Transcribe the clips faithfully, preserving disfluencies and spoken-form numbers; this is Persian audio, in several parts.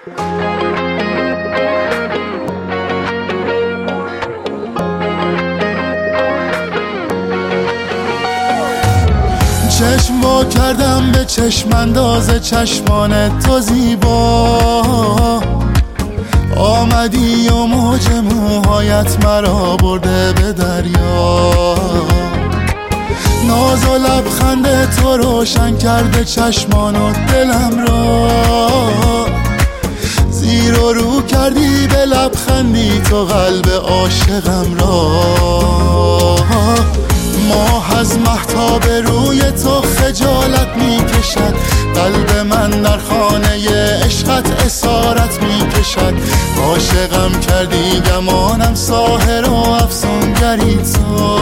چشم وا کردم به چشم انداز چشمان تو زیبا، آمدی و موج موهایت مرا برده به دریا. ناز و لبخند تو روشن کرده چشمان و دلم را، زیر و رو کردی به لبخندی تو قلب عاشقم را. ماه از مهتاب روی تو خجالت می کشد، قلب من در خانه عشقت اسارت می کشد. عاشقم کردی گمانم ساحر و افسونگری تو،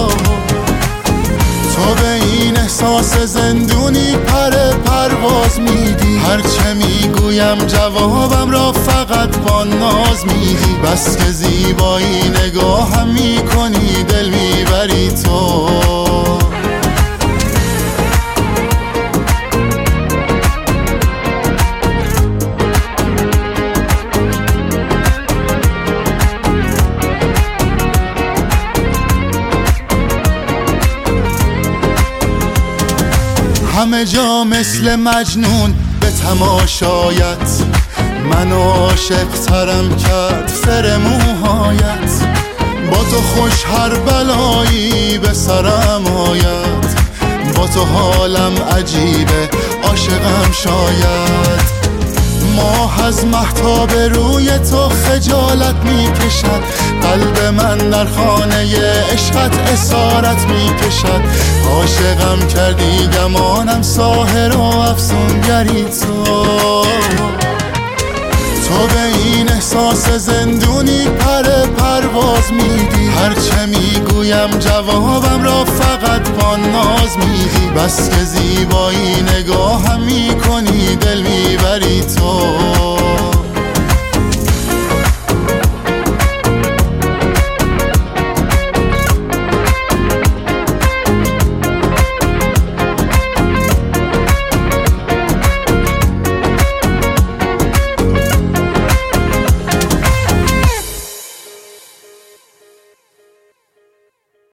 تو به این احساس زندونی پر پرواز میدی. هرچه میگویم جوابم را فقط با ناز میدی، بس که زیبایی نگاهم میکنی دل میبری تو. همه جا مثل مجنون به تماشایت، منو عاشق ترم کرد سر موهایت. با تو خوش هر بلایی به سرم آید، با تو حالم عجیبه عاشقم شاید. ماه از مهتاب روی تو خجالت می کشد، قلب من در خانه عشقت اسارت می کشد. عاشقم کردی گمانم ساحر و افسونگری تو، تو به این احساس زندونی پر پرواز میدی. هرچه میگویم جوابم را فقط با ناز میدی، بس که زیبایی نگاهم میکنی دل میبری تو.